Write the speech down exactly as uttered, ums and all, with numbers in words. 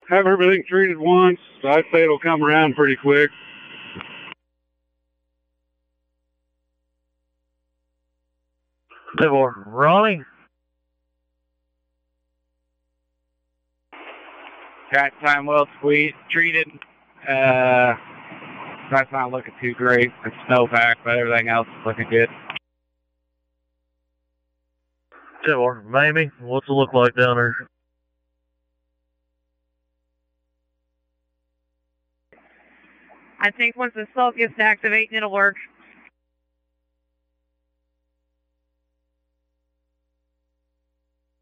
have everything treated once. I'd say it'll come around pretty quick. Ronnie? Track time well squeezed, treated. Uh, that's not looking too great. It's snowpack, but everything else is looking good. Or Mamie, what's it look like down there? I think once the salt gets activating, it'll work.